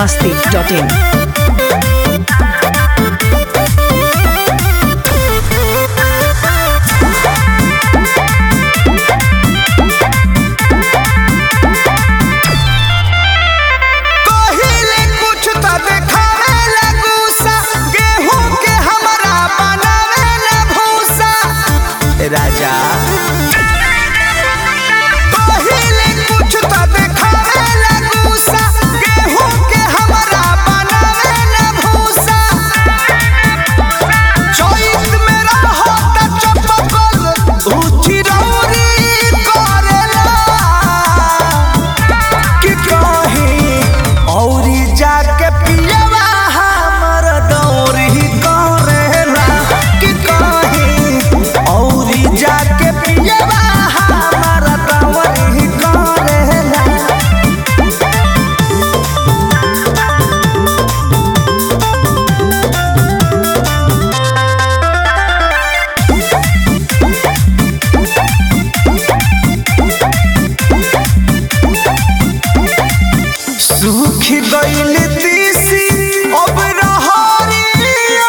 biharmasti.in राजा पहिले कुछ तो देखावे लगूसा गेहूं के हमरा बनावे न भूसा चोइस में रहो त चपकल ऊंची रौरी करेला कि कहीं औरी जाके पियवा हमर दौरी करेला कि कहीं औरी जाके पियवा हमर दौरी करेला सूखी गइल तीसी अब रहरिया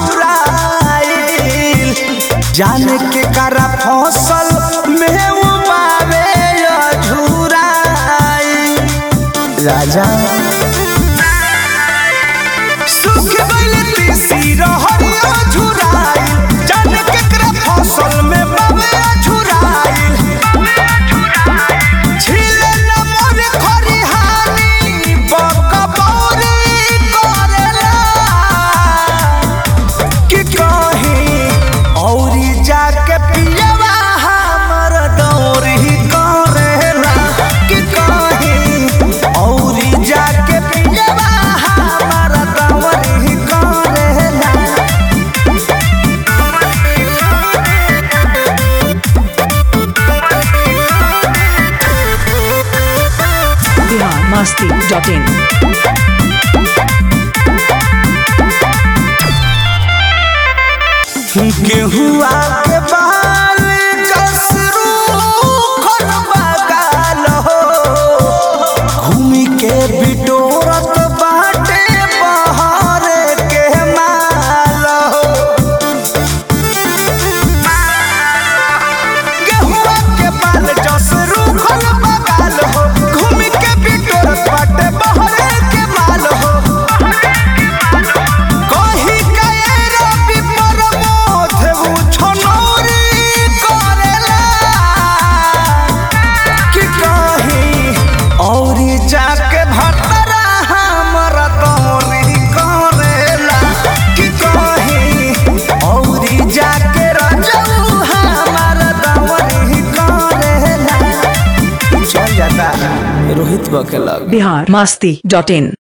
झुराइल जाने के करा फसल में उबावे झुराइल राजा सूखी गइल तीसी रहरिया झुराइल जाने के करा फसल में उबावे झुराइल छिले न मोर खरिहानी बकबौरी करेला कि कहीं औरी जाके पियवा हमर दौरी करेला कि कहीं औरी जाके पियवा हमर दौरी करेला biharmasti.in गेहुआ के बाल कसरू खन बगाल हो घूमी के बिटोरत बाटे बहर के माल हो गेहुआ के बाल कसरू खन बगाल हो घूमी के बिटोरत बाटे बहर के माल हो कही कए रवि प्रमोद उ छनौरी करेला कि कहीं औरी जाके भटरा हमर दौरी करेला कि कहीं औरी जाके रजऊ हमर दौरी करेला चल जाता रोहित बकेला biharmasti.in